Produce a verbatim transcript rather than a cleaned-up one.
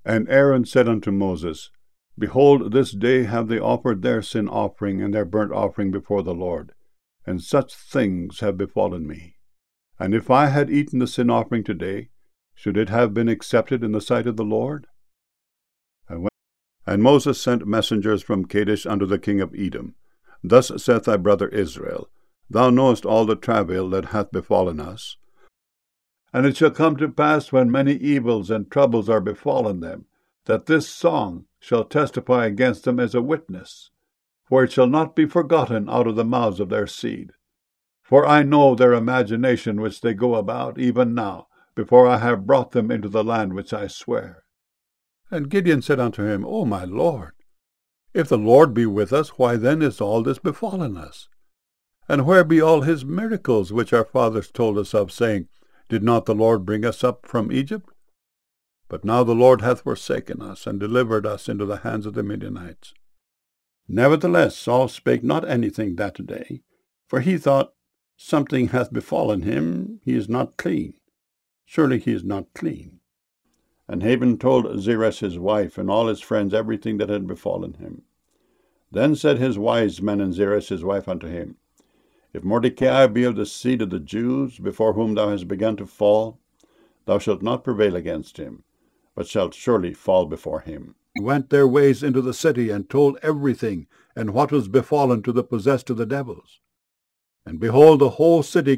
And Aaron said unto Moses, Behold, this day have they offered their sin offering and their burnt offering before the Lord, and such things have befallen me. And if I had eaten the sin offering today, should it have been accepted in the sight of the Lord? And, when, and Moses sent messengers from Kadesh unto the king of Edom. Thus saith thy brother Israel, Thou knowest all the travail that hath befallen us. And it shall come to pass, when many evils and troubles are befallen them, that this song shall testify against them as a witness, for it shall not be forgotten out of the mouths of their seed. For I know their imagination which they go about, even now, before I have brought them into the land which I swear. And Gideon said unto him, O my Lord, if the Lord be with us, why then is all this befallen us? And where be all his miracles which our fathers told us of, saying, Did not the Lord bring us up from Egypt? But now the Lord hath forsaken us, and delivered us into the hands of the Midianites. Nevertheless Saul spake not anything that day, for he thought, Something hath befallen him, he is not clean. Surely he is not clean. And Haman told Zeresh his wife and all his friends everything that had befallen him. Then said his wise men and Zeresh his wife unto him, If Mordecai be of the seed of the Jews, before whom thou hast begun to fall, thou shalt not prevail against him, but shalt surely fall before him. Went their ways into the city, and told everything, and what was befallen to the possessed of the devils. And behold, the whole city